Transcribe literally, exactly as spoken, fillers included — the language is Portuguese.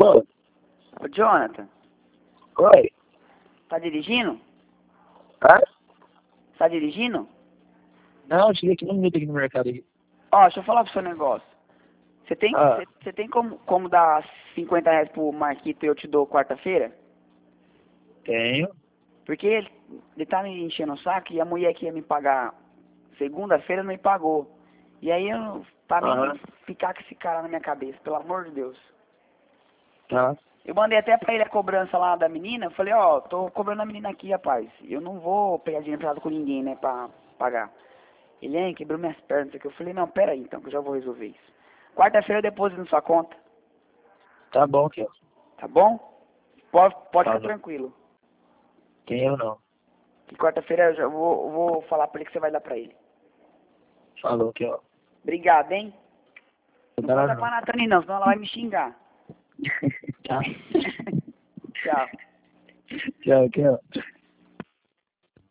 Alô? Ô, Jonathan, Oi? tá dirigindo? Hã? Tá dirigindo? Não, eu cheguei aqui um minuto aqui no mercado aqui. Ó, deixa eu falar pro seu negócio. Você tem, Ah. você você tem como, como dar cinquenta reais pro Marquito e eu te dou quarta-feira? Tenho. Porque ele, ele tá me enchendo o saco e a mulher que ia me pagar segunda-feira não me pagou. E aí eu, pra mim, Aham. ficar com esse cara na minha cabeça, pelo amor de Deus. Tá. Eu mandei até pra ele a cobrança lá da menina, eu falei, ó, tô cobrando a menina aqui, rapaz. Eu não vou pegar dinheiro emprestado com ninguém, né, pra pagar. Ele, hein, quebrou minhas pernas, isso aqui. Eu falei, não, pera aí, então, que eu já vou resolver isso. Quarta-feira eu deposito na sua conta, Tá bom aqui, ó. tá bom? Pode, pode ficar Falou. tranquilo. Tenho não. Que quarta-feira eu já vou, vou falar pra ele que você vai dar pra ele. Falou aqui, ó. Obrigado, hein? Não Não dá pode nada dar pra não. Nathalie não, senão ela vai me xingar. Tá. Tchau. Tchau, aqui, ó.